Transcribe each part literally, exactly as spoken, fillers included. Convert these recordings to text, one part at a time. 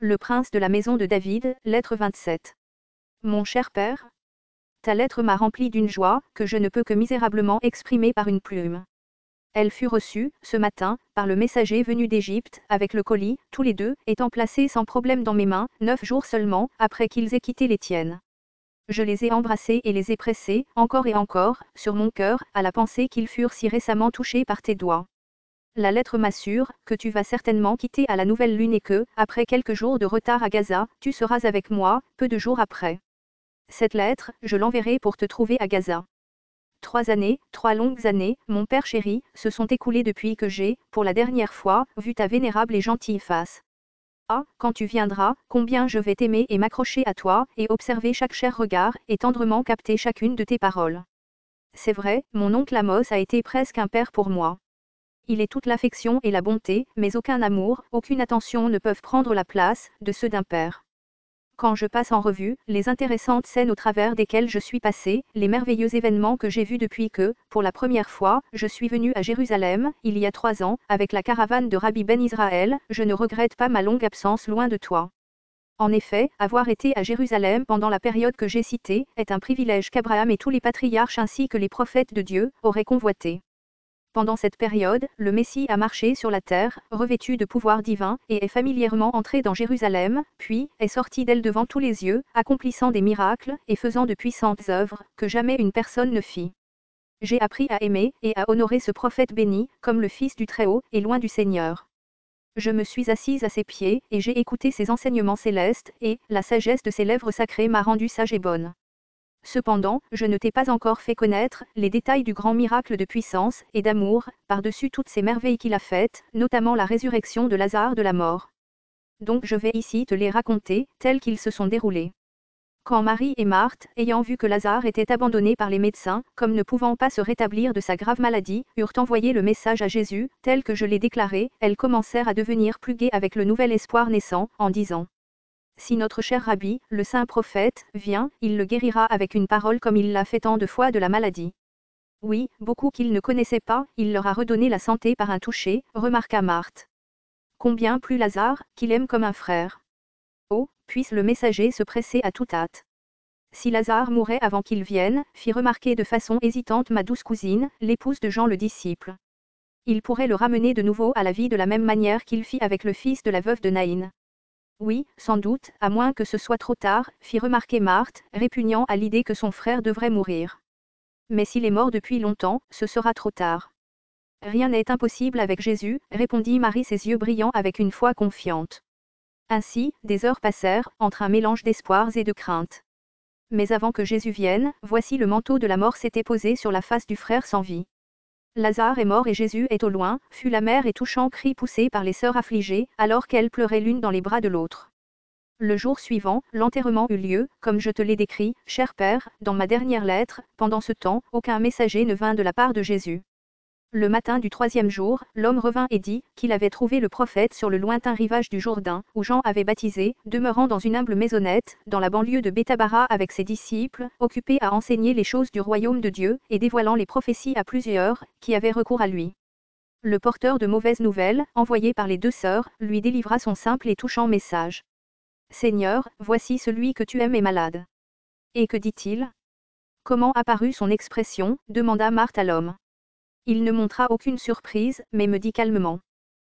Le prince de la maison de David, lettre vingt-sept. Mon cher père, ta lettre m'a rempli d'une joie, que je ne peux que misérablement exprimer par une plume. Elle fut reçue, ce matin, par le messager venu d'Égypte, avec le colis, tous les deux, étant placés sans problème dans mes mains, neuf jours seulement, après qu'ils aient quitté les tiennes. Je les ai embrassés et les ai pressés, encore et encore, sur mon cœur, à la pensée qu'ils furent si récemment touchés par tes doigts. La lettre m'assure que tu vas certainement quitter à la nouvelle lune et que, après quelques jours de retard à Gaza, tu seras avec moi, peu de jours après. Cette lettre, je l'enverrai pour te trouver à Gaza. Trois années, trois longues années, mon père chéri, se sont écoulées depuis que j'ai, pour la dernière fois, vu ta vénérable et gentille face. Ah, quand tu viendras, combien je vais t'aimer et m'accrocher à toi, et observer chaque cher regard, et tendrement capter chacune de tes paroles. C'est vrai, mon oncle Amos a été presque un père pour moi. Il est toute l'affection et la bonté, mais aucun amour, aucune attention ne peuvent prendre la place de ceux d'un père. Quand je passe en revue les intéressantes scènes au travers desquelles je suis passé, les merveilleux événements que j'ai vus depuis que, pour la première fois, je suis venu à Jérusalem, il y a trois ans, avec la caravane de Rabbi Ben Israël, je ne regrette pas ma longue absence loin de toi. En effet, avoir été à Jérusalem pendant la période que j'ai citée, est un privilège qu'Abraham et tous les patriarches ainsi que les prophètes de Dieu, auraient convoité. Pendant cette période, le Messie a marché sur la terre, revêtu de pouvoir divin, et est familièrement entré dans Jérusalem, puis, est sorti d'elle devant tous les yeux, accomplissant des miracles, et faisant de puissantes œuvres, que jamais une personne ne fit. J'ai appris à aimer, et à honorer ce prophète béni, comme le Fils du Très-Haut, et loin du Seigneur. Je me suis assise à ses pieds, et j'ai écouté ses enseignements célestes, et, la sagesse de ses lèvres sacrées m'a rendue sage et bonne. Cependant, je ne t'ai pas encore fait connaître les détails du grand miracle de puissance et d'amour, par-dessus toutes ces merveilles qu'il a faites, notamment la résurrection de Lazare de la mort. Donc je vais ici te les raconter, tels qu'ils se sont déroulés. Quand Marie et Marthe, ayant vu que Lazare était abandonné par les médecins, comme ne pouvant pas se rétablir de sa grave maladie, eurent envoyé le message à Jésus, tel que je l'ai déclaré, elles commencèrent à devenir plus gaies avec le nouvel espoir naissant, en disant: si notre cher Rabbi, le saint prophète, vient, il le guérira avec une parole comme il l'a fait tant de fois de la maladie. Oui, beaucoup qu'il ne connaissait pas, il leur a redonné la santé par un toucher, remarqua Marthe. Combien plus Lazare, qu'il aime comme un frère. Oh, puisse le messager se presser à toute hâte. Si Lazare mourait avant qu'il vienne, fit remarquer de façon hésitante ma douce cousine, l'épouse de Jean le disciple. Il pourrait le ramener de nouveau à la vie de la même manière qu'il fit avec le fils de la veuve de Naïn. Oui, sans doute, à moins que ce soit trop tard, fit remarquer Marthe, répugnant à l'idée que son frère devrait mourir. Mais s'il est mort depuis longtemps, ce sera trop tard. Rien n'est impossible avec Jésus, répondit Marie, ses yeux brillants avec une foi confiante. Ainsi, des heures passèrent, entre un mélange d'espoirs et de craintes. Mais avant que Jésus vienne, voici le manteau de la mort s'était posé sur la face du frère sans vie. Lazare est mort et Jésus est au loin, fut l'amer et touchant cri poussé par les sœurs affligées, alors qu'elles pleuraient l'une dans les bras de l'autre. Le jour suivant, l'enterrement eut lieu, comme je te l'ai décrit, cher père, dans ma dernière lettre. Pendant ce temps, aucun messager ne vint de la part de Jésus. Le matin du troisième jour, l'homme revint et dit qu'il avait trouvé le prophète sur le lointain rivage du Jourdain, où Jean avait baptisé, demeurant dans une humble maisonnette, dans la banlieue de Bethabara avec ses disciples, occupé à enseigner les choses du royaume de Dieu, et dévoilant les prophéties à plusieurs, qui avaient recours à lui. Le porteur de mauvaises nouvelles, envoyé par les deux sœurs, lui délivra son simple et touchant message. Seigneur, voici celui que tu aimes est malade. Et que dit-il? Comment apparut son expression, demanda Marthe à l'homme. Il ne montra aucune surprise, mais me dit calmement.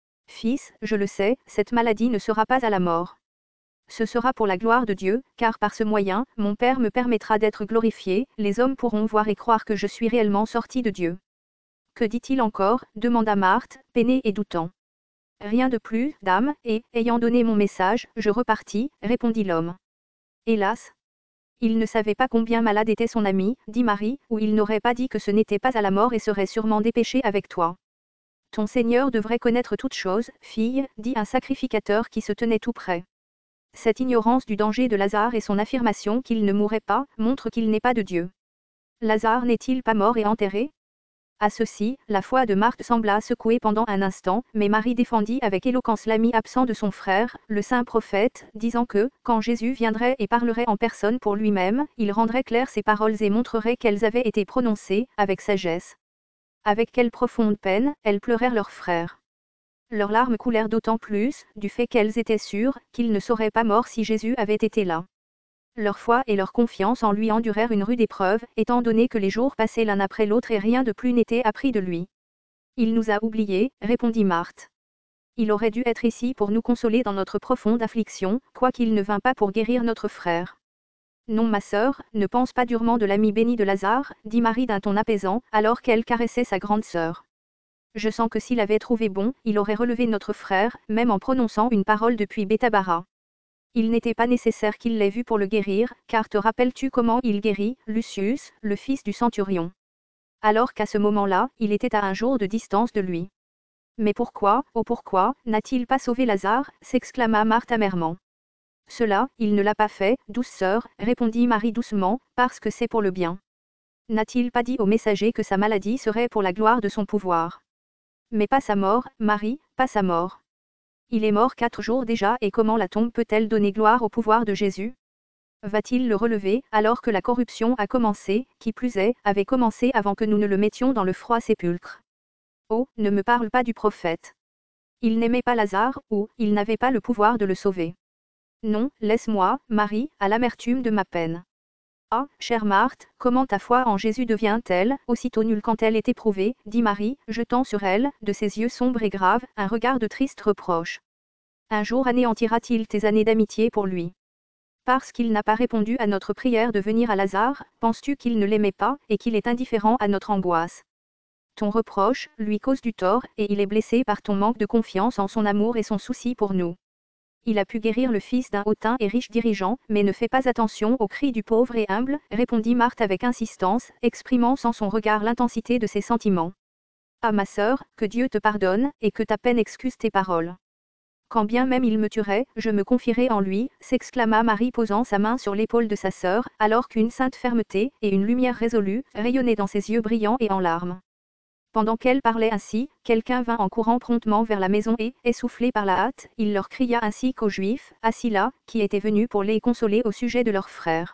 Fils, je le sais, cette maladie ne sera pas à la mort. Ce sera pour la gloire de Dieu, car par ce moyen, mon Père me permettra d'être glorifié, les hommes pourront voir et croire que je suis réellement sorti de Dieu. Que dit-il encore? Demanda Marthe, peinée et doutant. Rien de plus, dame, et, ayant donné mon message, je repartis, répondit l'homme. Hélas! Il ne savait pas combien malade était son ami, dit Marie, ou il n'aurait pas dit que ce n'était pas à la mort et serait sûrement dépêché avec toi. Ton Seigneur devrait connaître toutes choses, fille, dit un sacrificateur qui se tenait tout près. Cette ignorance du danger de Lazare et son affirmation qu'il ne mourrait pas, montre qu'il n'est pas de Dieu. Lazare n'est-il pas mort et enterré? À ceci, la foi de Marthe sembla secouée pendant un instant, mais Marie défendit avec éloquence l'ami absent de son frère, le saint prophète, disant que, quand Jésus viendrait et parlerait en personne pour lui-même, il rendrait claires ses paroles et montrerait qu'elles avaient été prononcées, avec sagesse. Avec quelle profonde peine, elles pleurèrent leur frère. Leurs larmes coulèrent d'autant plus, du fait qu'elles étaient sûres qu'ils ne seraient pas morts si Jésus avait été là. Leur foi et leur confiance en lui endurèrent une rude épreuve, étant donné que les jours passaient l'un après l'autre et rien de plus n'était appris de lui. Il nous a oubliés, répondit Marthe. Il aurait dû être ici pour nous consoler dans notre profonde affliction, quoiqu'il ne vînt pas pour guérir notre frère. Non, ma sœur, ne pense pas durement de l'ami béni de Lazare, dit Marie d'un ton apaisant, alors qu'elle caressait sa grande sœur. Je sens que s'il avait trouvé bon, il aurait relevé notre frère, même en prononçant une parole depuis Bétabara. Il n'était pas nécessaire qu'il l'ait vu pour le guérir, car te rappelles-tu comment il guérit, Lucius, le fils du centurion? Alors qu'à ce moment-là, il était à un jour de distance de lui. Mais pourquoi, oh pourquoi, n'a-t-il pas sauvé Lazare, s'exclama Marthe amèrement. Cela, il ne l'a pas fait, douce sœur, répondit Marie doucement, parce que c'est pour le bien. N'a-t-il pas dit au messager que sa maladie serait pour la gloire de son pouvoir? Mais pas sa mort, Marie, pas sa mort. Il est mort quatre jours déjà et comment la tombe peut-elle donner gloire au pouvoir de Jésus? Va-t-il le relever, alors que la corruption a commencé, qui plus est, avait commencé avant que nous ne le mettions dans le froid sépulcre? Oh, ne me parle pas du prophète. Il n'aimait pas Lazare, ou, il n'avait pas le pouvoir de le sauver. Non, laisse-moi, Marie, à l'amertume de ma peine. Ah, chère Marthe, comment ta foi en Jésus devient-elle, aussitôt nulle quand elle est éprouvée, dit Marie, jetant sur elle, de ses yeux sombres et graves, un regard de triste reproche. Un jour anéantira-t-il tes années d'amitié pour lui? Parce qu'il n'a pas répondu à notre prière de venir à Lazare, penses-tu qu'il ne l'aimait pas, et qu'il est indifférent à notre angoisse? Ton reproche, lui cause du tort, et il est blessé par ton manque de confiance en son amour et son souci pour nous. Il a pu guérir le fils d'un hautain et riche dirigeant, mais ne fait pas attention aux cris du pauvre et humble, répondit Marthe avec insistance, exprimant sans son regard l'intensité de ses sentiments. Ah ma sœur, que Dieu te pardonne, et que ta peine excuse tes paroles. Quand bien même il me tuerait, je me confierai en lui, s'exclama Marie posant sa main sur l'épaule de sa sœur, alors qu'une sainte fermeté, et une lumière résolue, rayonnaient dans ses yeux brillants et en larmes. Pendant qu'elle parlait ainsi, quelqu'un vint en courant promptement vers la maison et, essoufflé par la hâte, il leur cria ainsi qu'aux Juifs, assis là, qui étaient venus pour les consoler au sujet de leur frère.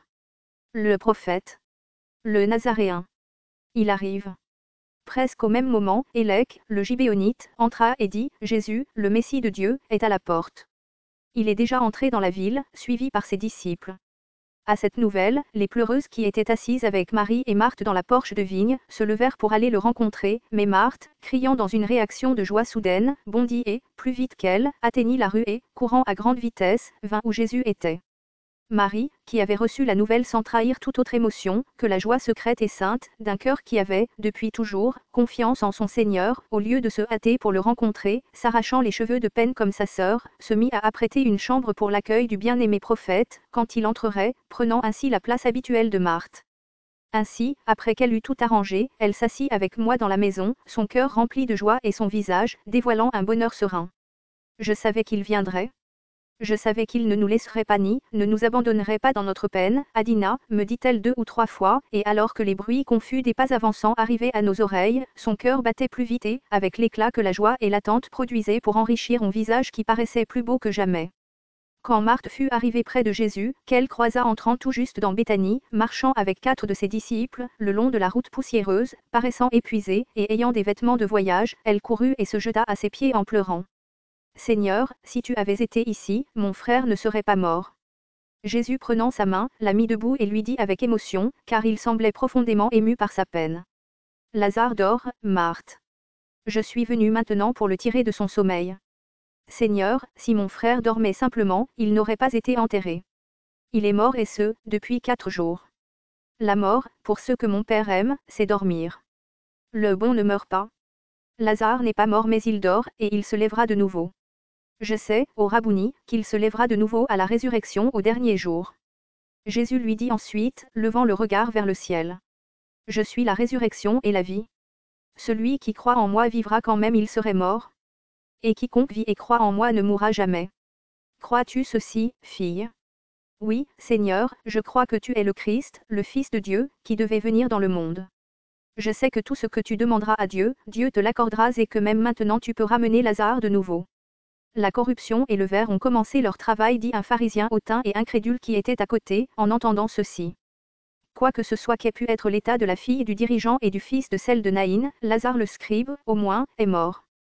Le prophète. Le Nazaréen. Il arrive. Presque au même moment, Élec, le Gibéonite, entra et dit, Jésus, le Messie de Dieu, est à la porte. Il est déjà entré dans la ville, suivi par ses disciples. À cette nouvelle, les pleureuses qui étaient assises avec Marie et Marthe dans la porche de vigne, se levèrent pour aller le rencontrer, mais Marthe, criant dans une réaction de joie soudaine, bondit et, plus vite qu'elle, atteignit la rue et, courant à grande vitesse, vint où Jésus était. Marie, qui avait reçu la nouvelle sans trahir toute autre émotion, que la joie secrète et sainte, d'un cœur qui avait, depuis toujours, confiance en son Seigneur, au lieu de se hâter pour le rencontrer, s'arrachant les cheveux de peine comme sa sœur, se mit à apprêter une chambre pour l'accueil du bien-aimé prophète, quand il entrerait, prenant ainsi la place habituelle de Marthe. Ainsi, après qu'elle eut tout arrangé, elle s'assit avec moi dans la maison, son cœur rempli de joie et son visage, dévoilant un bonheur serein. Je savais qu'il viendrait. Je savais qu'il ne nous laisserait pas ni, ne nous abandonnerait pas dans notre peine, Adina, me dit-elle deux ou trois fois, et alors que les bruits confus des pas avançants arrivaient à nos oreilles, son cœur battait plus vite et, avec l'éclat que la joie et l'attente produisaient pour enrichir un visage qui paraissait plus beau que jamais. Quand Marthe fut arrivée près de Jésus, qu'elle croisa entrant tout juste dans Béthanie, marchant avec quatre de ses disciples, le long de la route poussiéreuse, paraissant épuisée, et ayant des vêtements de voyage, elle courut et se jeta à ses pieds en pleurant. Seigneur, si tu avais été ici, mon frère ne serait pas mort. Jésus prenant sa main, la mit debout et lui dit avec émotion, car il semblait profondément ému par sa peine. Lazare dort, Marthe. Je suis venu maintenant pour le tirer de son sommeil. Seigneur, si mon frère dormait simplement, il n'aurait pas été enterré. Il est mort et ce, depuis quatre jours. La mort, pour ceux que mon Père aime, c'est dormir. Le bon ne meurt pas. Lazare n'est pas mort mais il dort, et il se lèvera de nouveau. Je sais, ô Rabouni, qu'il se lèvera de nouveau à la résurrection au dernier jour. Jésus lui dit ensuite, levant le regard vers le ciel. Je suis la résurrection et la vie. Celui qui croit en moi vivra quand même il serait mort. Et quiconque vit et croit en moi ne mourra jamais. Crois-tu ceci, fille? Oui, Seigneur, je crois que tu es le Christ, le Fils de Dieu, qui devait venir dans le monde. Je sais que tout ce que tu demanderas à Dieu, Dieu te l'accordera et que même maintenant tu peux ramener Lazare de nouveau. La corruption et le ver ont commencé leur travail, dit un pharisien hautain et incrédule qui était à côté, en entendant ceci. Quoi que ce soit qu'ait pu être l'état de la fille du dirigeant et du fils de celle de Naïn, Lazare le scribe, au moins, est mort.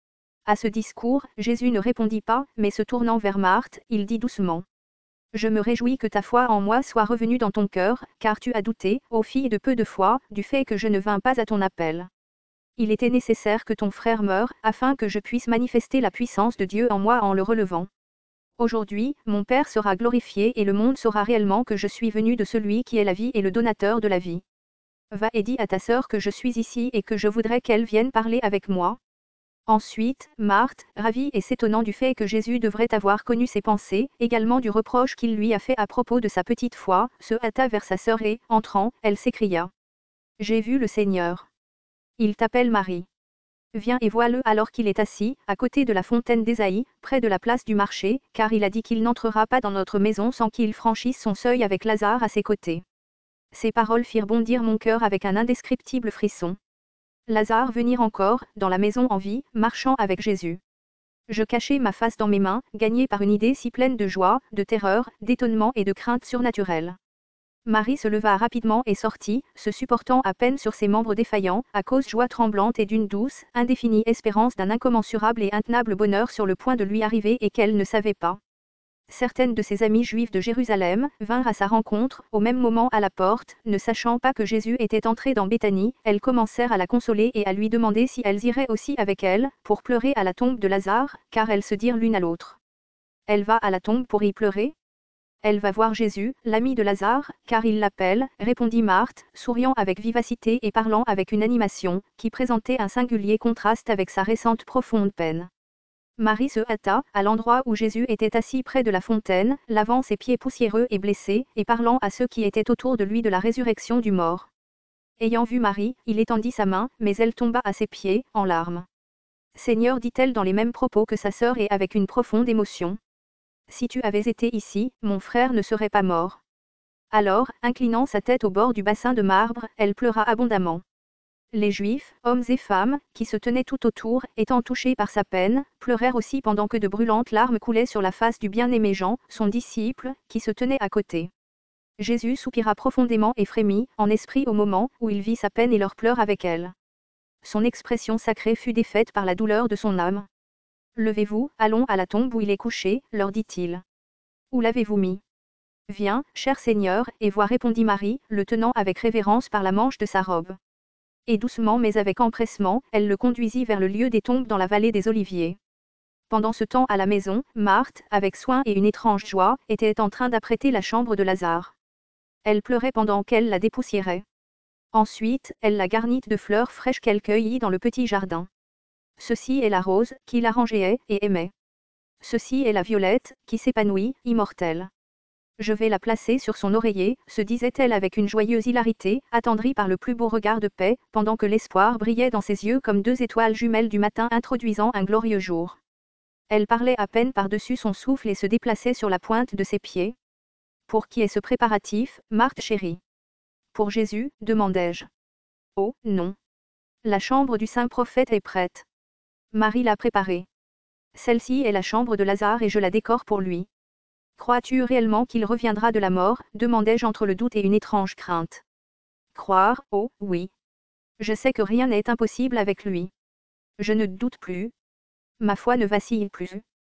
À ce discours, Jésus ne répondit pas, mais se tournant vers Marthe, il dit doucement. Je me réjouis que ta foi en moi soit revenue dans ton cœur, car tu as douté, ô fille de peu de foi, du fait que je ne vins pas à ton appel. Il était nécessaire que ton frère meure, afin que je puisse manifester la puissance de Dieu en moi en le relevant. Aujourd'hui, mon Père sera glorifié et le monde saura réellement que je suis venu de celui qui est la vie et le donateur de la vie. Va et dis à ta sœur que je suis ici et que je voudrais qu'elle vienne parler avec moi. Ensuite, Marthe, ravie et s'étonnant du fait que Jésus devrait avoir connu ses pensées, également du reproche qu'il lui a fait à propos de sa petite foi, se hâta vers sa sœur et, entrant, elle s'écria. J'ai vu le Seigneur. Il t'appelle Marie. Viens et vois-le alors qu'il est assis, à côté de la fontaine d'Ésaïe, près de la place du marché, car il a dit qu'il n'entrera pas dans notre maison sans qu'il franchisse son seuil avec Lazare à ses côtés. Ces paroles firent bondir mon cœur avec un indescriptible frisson. Lazare venir encore, dans la maison en vie, marchant avec Jésus. Je cachai ma face dans mes mains, gagné par une idée si pleine de joie, de terreur, d'étonnement et de crainte surnaturelle. Marie se leva rapidement et sortit, se supportant à peine sur ses membres défaillants, à cause joie tremblante et d'une douce, indéfinie espérance d'un incommensurable et intenable bonheur sur le point de lui arriver et qu'elle ne savait pas. Certaines de ses amies juives de Jérusalem vinrent à sa rencontre, au même moment à la porte, ne sachant pas que Jésus était entré dans Béthanie, elles commencèrent à la consoler et à lui demander si elles iraient aussi avec elle, pour pleurer à la tombe de Lazare, car elles se dirent l'une à l'autre. Elle va à la tombe pour y pleurer ? Elle va voir Jésus, l'ami de Lazare, car il l'appelle, répondit Marthe, souriant avec vivacité et parlant avec une animation, qui présentait un singulier contraste avec sa récente profonde peine. Marie se hâta, à l'endroit où Jésus était assis près de la fontaine, lavant ses pieds poussiéreux et blessés, et parlant à ceux qui étaient autour de lui de la résurrection du mort. Ayant vu Marie, il étendit sa main, mais elle tomba à ses pieds, en larmes. Seigneur, dit-elle dans les mêmes propos que sa sœur et avec une profonde émotion. Si tu avais été ici, mon frère ne serait pas mort. Alors, inclinant sa tête au bord du bassin de marbre, elle pleura abondamment. Les Juifs, hommes et femmes, qui se tenaient tout autour, étant touchés par sa peine, pleurèrent aussi pendant que de brûlantes larmes coulaient sur la face du bien-aimé Jean, son disciple, qui se tenait à côté. Jésus soupira profondément et frémit, en esprit au moment où il vit sa peine et leurs pleurs avec elle. Son expression sacrée fut défaite par la douleur de son âme. Levez-vous, allons à la tombe où il est couché, leur dit-il. Où l'avez-vous mis ? Viens, cher Seigneur, et vois, répondit Marie, le tenant avec révérence par la manche de sa robe. Et doucement mais avec empressement, elle le conduisit vers le lieu des tombes dans la vallée des Oliviers. Pendant ce temps à la maison, Marthe, avec soin et une étrange joie, était en train d'apprêter la chambre de Lazare. Elle pleurait pendant qu'elle la dépoussiérait. Ensuite, elle la garnit de fleurs fraîches qu'elle cueillit dans le petit jardin. Ceci est la rose, qui l'arrangeait et aimait. Ceci est la violette, qui s'épanouit, immortelle. Je vais la placer sur son oreiller, se disait-elle avec une joyeuse hilarité, attendrie par le plus beau regard de paix, pendant que l'espoir brillait dans ses yeux comme deux étoiles jumelles du matin introduisant un glorieux jour. Elle parlait à peine par-dessus son souffle et se déplaçait sur la pointe de ses pieds. Pour qui est ce préparatif, Marthe chérie ? Pour Jésus, demandai-je. Oh, non. La chambre du saint prophète est prête. Marie l'a préparée. Celle-ci est la chambre de Lazare et je la décore pour lui. Crois-tu réellement qu'il reviendra de la mort ? Demandai-je entre le doute et une étrange crainte. Croire, oh, oui. Je sais que rien n'est impossible avec lui. Je ne doute plus. Ma foi ne vacille plus.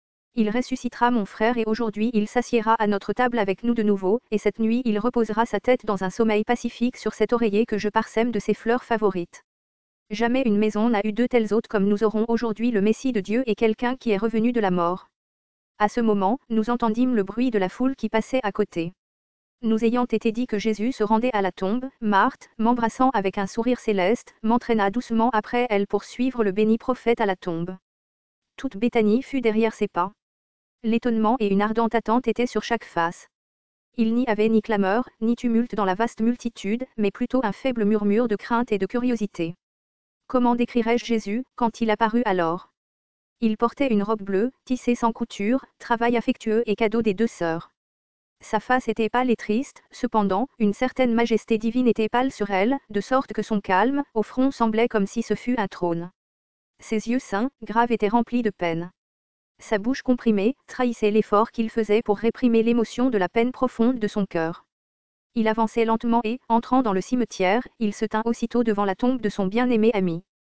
Il ressuscitera mon frère et aujourd'hui il s'assiera à notre table avec nous de nouveau, et cette nuit il reposera sa tête dans un sommeil pacifique sur cet oreiller que je parsème de ses fleurs favorites. Jamais une maison n'a eu deux tels hôtes comme nous aurons aujourd'hui le Messie de Dieu et quelqu'un qui est revenu de la mort. À ce moment, nous entendîmes le bruit de la foule qui passait à côté. Nous ayant été dit que Jésus se rendait à la tombe, Marthe, m'embrassant avec un sourire céleste, m'entraîna doucement après elle pour suivre le béni prophète à la tombe. Toute Béthanie fut derrière ses pas. L'étonnement et une ardente attente étaient sur chaque face. Il n'y avait ni clameur, ni tumulte dans la vaste multitude, mais plutôt un faible murmure de crainte et de curiosité. Comment décrirais-je Jésus, quand il apparut alors ? Il portait une robe bleue, tissée sans couture, travail affectueux et cadeau des deux sœurs. Sa face était pâle et triste, cependant, une certaine majesté divine était pâle sur elle, de sorte que son calme, au front semblait comme si ce fût un trône. Ses yeux saints, graves étaient remplis de peine. Sa bouche comprimée, trahissait l'effort qu'il faisait pour réprimer l'émotion de la peine profonde de son cœur. Il avançait lentement et, entrant dans le cimetière, il se tint aussitôt devant la tombe de son bien-aimé ami.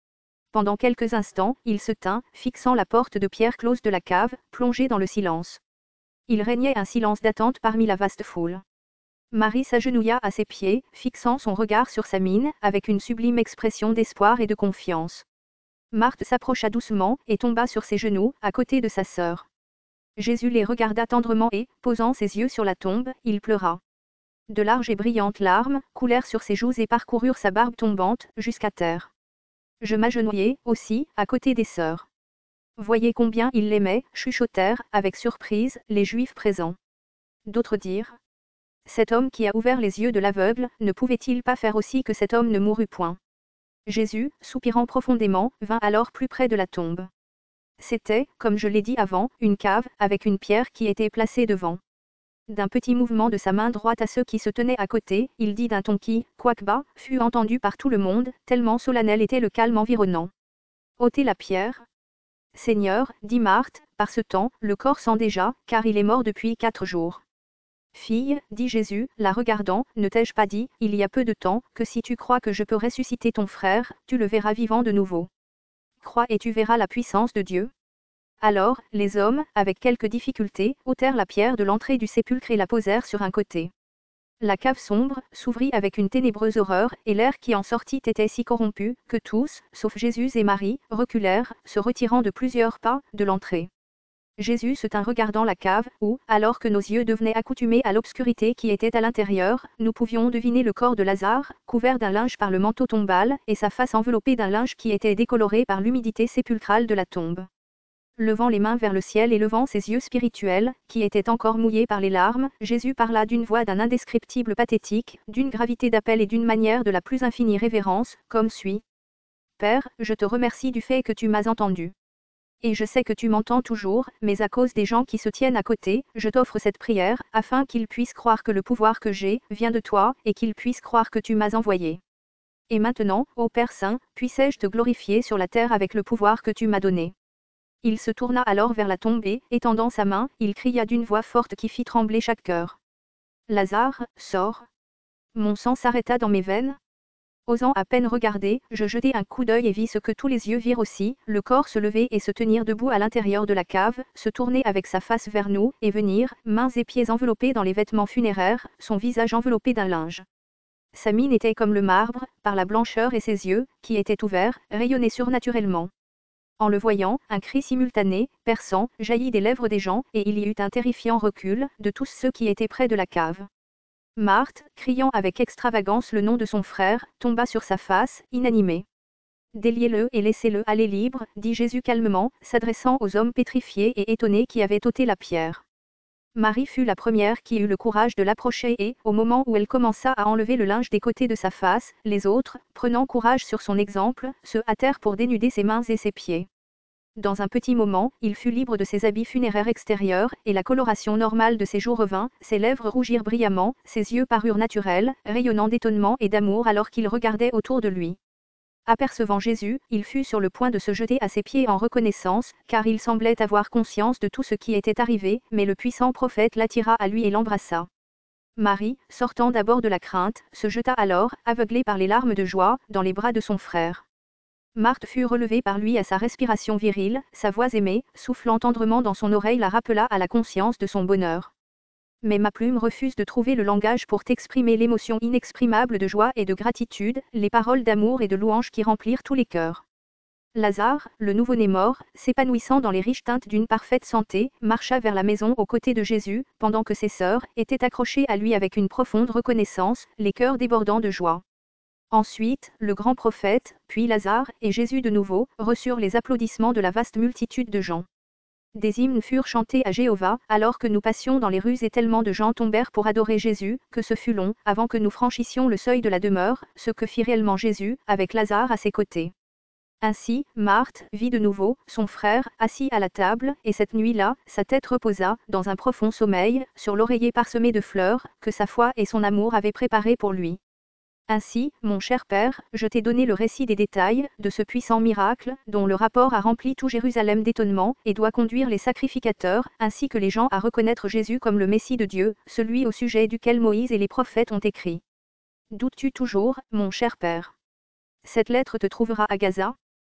Pendant quelques instants, il se tint, fixant la porte de pierre close de la cave, plongé dans le silence. Il régnait un silence d'attente parmi la vaste foule. Marie s'agenouilla à ses pieds, fixant son regard sur sa mine, avec une sublime expression d'espoir et de confiance. Marthe s'approcha doucement, et tomba sur ses genoux, à côté de sa sœur. Jésus les regarda tendrement et, posant ses yeux sur la tombe, il pleura. De larges et brillantes larmes coulèrent sur ses joues et parcoururent sa barbe tombante, jusqu'à terre. Je m'agenouillai, aussi, à côté des sœurs. Voyez combien il l'aimait, chuchotèrent, avec surprise, les Juifs présents. D'autres dirent. Cet homme qui a ouvert les yeux de l'aveugle, ne pouvait-il pas faire aussi que cet homme ne mourût point? Jésus, soupirant profondément, vint alors plus près de la tombe. C'était, comme je l'ai dit avant, une cave, avec une pierre qui était placée devant. D'un petit mouvement de sa main droite à ceux qui se tenaient à côté, il dit d'un ton qui, quoique bas, fut entendu par tout le monde, tellement solennel était le calme environnant. Ôtez la pierre. Seigneur, dit Marthe, par ce temps, le corps sent déjà, car il est mort depuis quatre jours. Fille, dit Jésus, la regardant, ne t'ai-je pas dit, il y a peu de temps, que si tu crois que je peux ressusciter ton frère, tu le verras vivant de nouveau. Crois et tu verras la puissance de Dieu. Alors, les hommes, avec quelques difficultés, ôtèrent la pierre de l'entrée du sépulcre et la posèrent sur un côté. La cave sombre s'ouvrit avec une ténébreuse horreur, et l'air qui en sortit était si corrompu, que tous, sauf Jésus et Marie, reculèrent, se retirant de plusieurs pas, de l'entrée. Jésus se tint regardant la cave, où, alors que nos yeux devenaient accoutumés à l'obscurité qui était à l'intérieur, nous pouvions deviner le corps de Lazare, couvert d'un linge par le manteau tombal, et sa face enveloppée d'un linge qui était décoloré par l'humidité sépulcrale de la tombe. Levant les mains vers le ciel et levant ses yeux spirituels, qui étaient encore mouillés par les larmes, Jésus parla d'une voix d'un indescriptible pathétique, d'une gravité d'appel et d'une manière de la plus infinie révérence, comme suit. Père, je te remercie du fait que tu m'as entendu. Et je sais que tu m'entends toujours, mais à cause des gens qui se tiennent à côté, je t'offre cette prière, afin qu'ils puissent croire que le pouvoir que j'ai, vient de toi, et qu'ils puissent croire que tu m'as envoyé. Et maintenant, ô Père Saint, puissais-je te glorifier sur la terre avec le pouvoir que tu m'as donné. Il se tourna alors vers la tombe et, étendant sa main, il cria d'une voix forte qui fit trembler chaque cœur. Lazare, sors. Mon sang s'arrêta dans mes veines. Osant à peine regarder, je jetai un coup d'œil et vis ce que tous les yeux virent aussi, le corps se lever et se tenir debout à l'intérieur de la cave, se tourner avec sa face vers nous, et venir, mains et pieds enveloppés dans les vêtements funéraires, son visage enveloppé d'un linge. Sa mine était comme le marbre, par la blancheur et ses yeux, qui étaient ouverts, rayonnaient surnaturellement. En le voyant, un cri simultané, perçant, jaillit des lèvres des gens, et il y eut un terrifiant recul, de tous ceux qui étaient près de la cave. Marthe, criant avec extravagance le nom de son frère, tomba sur sa face, inanimée. Déliez-le et laissez-le aller libre, dit Jésus calmement, s'adressant aux hommes pétrifiés et étonnés qui avaient ôté la pierre. Marie fut la première qui eut le courage de l'approcher et, au moment où elle commença à enlever le linge des côtés de sa face, les autres, prenant courage sur son exemple, se hâtèrent pour dénuder ses mains et ses pieds. Dans un petit moment, il fut libre de ses habits funéraires extérieurs, et la coloration normale de ses joues revint, ses lèvres rougirent brillamment, ses yeux parurent naturels, rayonnant d'étonnement et d'amour alors qu'il regardait autour de lui. Apercevant Jésus, il fut sur le point de se jeter à ses pieds en reconnaissance, car il semblait avoir conscience de tout ce qui était arrivé, mais le puissant prophète l'attira à lui et l'embrassa. Marie, sortant d'abord de la crainte, se jeta alors, aveuglée par les larmes de joie, dans les bras de son frère. Marthe fut relevée par lui à sa respiration virile, sa voix aimée, soufflant tendrement dans son oreille la rappela à la conscience de son bonheur. Mais ma plume refuse de trouver le langage pour t'exprimer l'émotion inexprimable de joie et de gratitude, les paroles d'amour et de louange qui remplirent tous les cœurs. Lazare, le nouveau-né mort, s'épanouissant dans les riches teintes d'une parfaite santé, marcha vers la maison aux côtés de Jésus, pendant que ses sœurs étaient accrochées à lui avec une profonde reconnaissance, les cœurs débordant de joie. Ensuite, le grand prophète, puis Lazare, et Jésus de nouveau, reçurent les applaudissements de la vaste multitude de gens. Des hymnes furent chantés à Jéhovah, alors que nous passions dans les rues et tellement de gens tombèrent pour adorer Jésus, que ce fut long, avant que nous franchissions le seuil de la demeure, ce que fit réellement Jésus, avec Lazare à ses côtés. Ainsi, Marthe vit de nouveau son frère assis à la table, et cette nuit-là, sa tête reposa, dans un profond sommeil, sur l'oreiller parsemé de fleurs, que sa foi et son amour avaient préparé pour lui. Ainsi, mon cher Père, je t'ai donné le récit des détails de ce puissant miracle, dont le rapport a rempli tout Jérusalem d'étonnement, et doit conduire les sacrificateurs, ainsi que les gens à reconnaître Jésus comme le Messie de Dieu, celui au sujet duquel Moïse et les prophètes ont écrit. Doutes-tu toujours, mon cher Père? Cette lettre te trouvera à Gaza?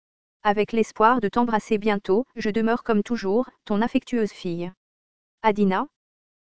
Avec l'espoir de t'embrasser bientôt, je demeure comme toujours, ton affectueuse fille. Adina.